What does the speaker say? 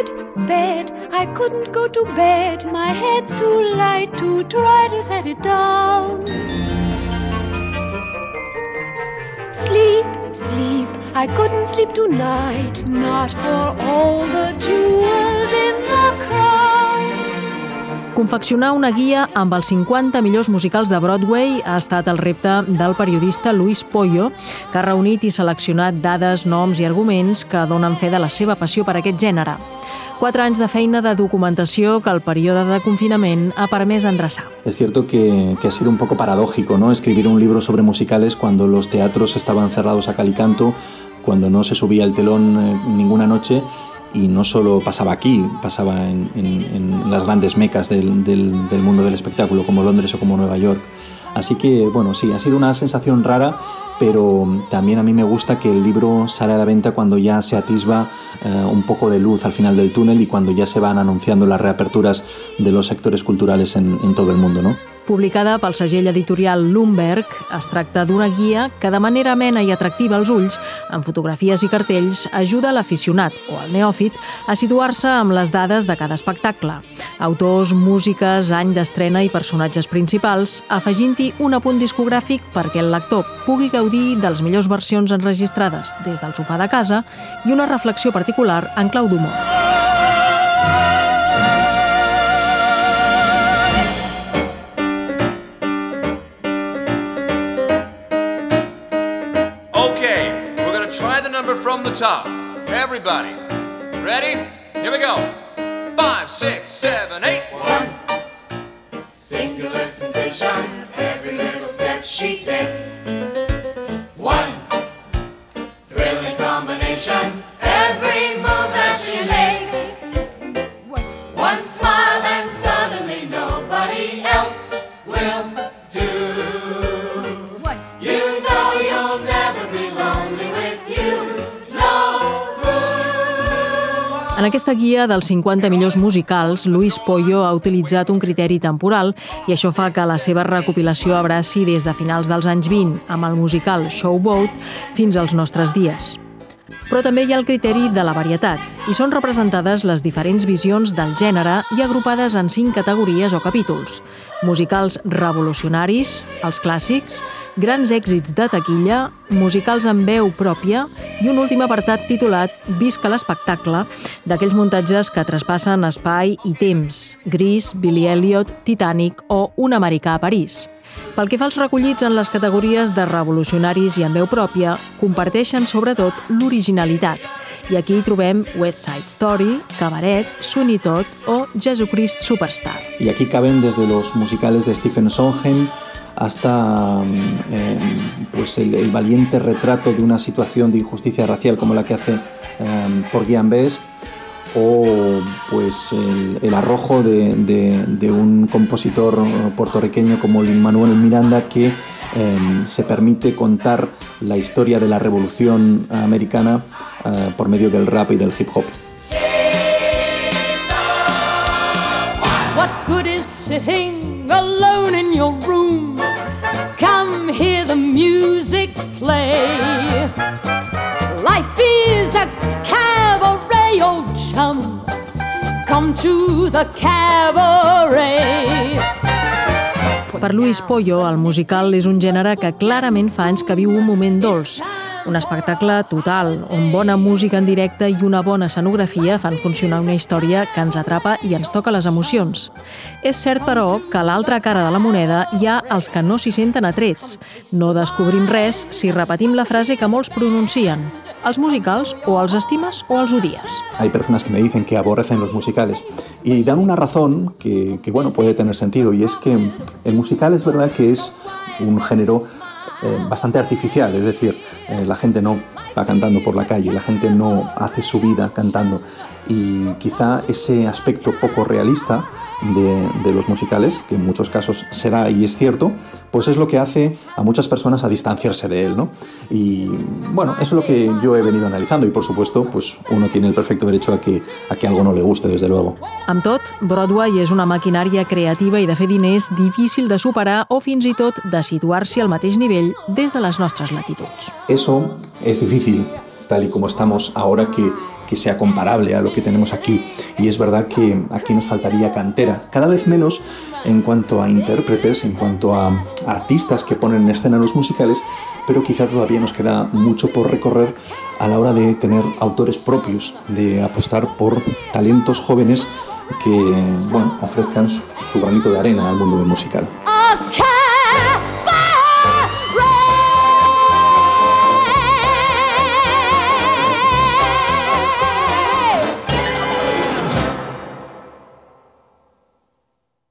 bed, I couldn't go to bed. My head's too light to try to set it down. Sleep, sleep, I couldn't sleep tonight, not for all the jewels in the crown. Confeccionar una guia amb els 50 millors musicals de Broadway ha estat el repte del periodista Luis Pollo, que ha reunit i seleccionat dades, noms i arguments que donen fe de la seva passió per aquest gènere. 4 anys de feina de documentació que el període de confinament ha permès endreçar. Es cierto que ha sido un poco paradójico, ¿no? Escribir un libro sobre musicales cuando los teatros estaban cerrados a cal y canto, cuando no se subía el telón ninguna noche. Y no solo pasaba aquí, pasaba en las grandes mecas del mundo del espectáculo, como Londres o como Nueva York. Así que, bueno, sí, ha sido una sensación rara, pero también a mí me gusta que el libro sale a la venta cuando ya se atisba un poco de luz al final del túnel y cuando ya se van anunciando las reaperturas de los sectores culturales en todo el mundo, ¿no? Publicada pel segell editorial Lumberg, es tracta d'una guia que de manera amena i atractiva als ulls, amb fotografies i cartells, ajuda l'aficionat o el neòfit a situar-se amb les dades de cada espectacle. Autors, músiques, any d'estrena i personatges principals, afegint-hi un apunt discogràfic perquè el lector pugui gaudir de les millors versions enregistrades des del sofà de casa i una reflexió particular en clau d'humor. From the top. Everybody. Ready? Here we go. 5, 6, 7, 8. 1. Singular sensation. Every little step she takes. 1. Thrilling combination. Every move that she makes. 1 smile and suddenly nobody else will do. You know you'll never be lonely with you. En aquesta guia dels 50 millors musicals, Luis Pollo ha utilitzat un criteri temporal i això fa que la seva recopilació abraci des de finals dels anys 20 amb el musical Showboat fins als nostres dies. Però també hi ha el criteri de la varietat i són representades les diferents visions del gènere i agrupades en 5 categories o capítols. Musicals revolucionaris, els clàssics, grans èxits de taquilla, musicals amb veu pròpia i un últim apartat titulat Visca l'espectacle, d'aquells muntatges que traspassen espai i temps, Grease, Billy Elliot, Titanic o Un americà a París. Pel que fa als recollits en les categories de revolucionaris i amb veu pròpia, comparteixen sobretot l'originalitat. I aquí trobem West Side Story, Cabaret, Sweeney Todd o Jesucrist Superstar. Y aquí caben desde los musicales de Stephen Sondheim hasta pues el valiente retrato de una situación de injusticia racial como la que hace Porgy and Bess, o pues el arrojo de un compositor puertorriqueño como Lin-Manuel Miranda, que se permite contar la historia de la revolución americana por medio del rap y del hip hop. What good is sitting alone in your room? Come hear the music play. Life is a cabaret, old chum. Come to the cabaret. Per Luis Pollo, el musical és un gènere que clarament fa anys que viu un moment dolç. Un espectacle total, on bona música en directe i una bona escenografia fan funcionar una història que ens atrapa i ens toca les emocions. És cert, però, que a l'altra cara de la moneda hi ha els que no s'hi senten atrets. No descobrim res si repetim la frase que molts pronuncien. Els musicals o els estimes o els odies. Hay personas que me dicen que aborrecen los musicales y dan una razón que bueno, puede tener sentido, y es que el musical es verdad que es un género bastante artificial, es decir, la gente no va cantando por la calle, la gente no hace su vida cantando, y quizá ese aspecto poco realista de los musicales, que en muchos casos será y es cierto, pues es lo que hace a muchas personas a distanciarse de él, ¿no? Y bueno, eso es lo que yo he venido analizando, y por supuesto, pues uno tiene el perfecto derecho a que algo no le guste, desde luego. Amb tot, Broadway és una maquinària creativa i de fer diners difícil de superar o fins i tot de situar-s'hi al mateix nivell des de les nostres latituds. Eso es difícil, tal y como estamos ahora que sea comparable a lo que tenemos aquí. Y es verdad que aquí nos faltaría cantera, cada vez menos en cuanto a intérpretes, en cuanto a artistas que ponen en escena los musicales, pero quizá todavía nos queda mucho por recorrer a la hora de tener autores propios, de apostar por talentos jóvenes que ofrezcan su granito de arena al mundo del musical.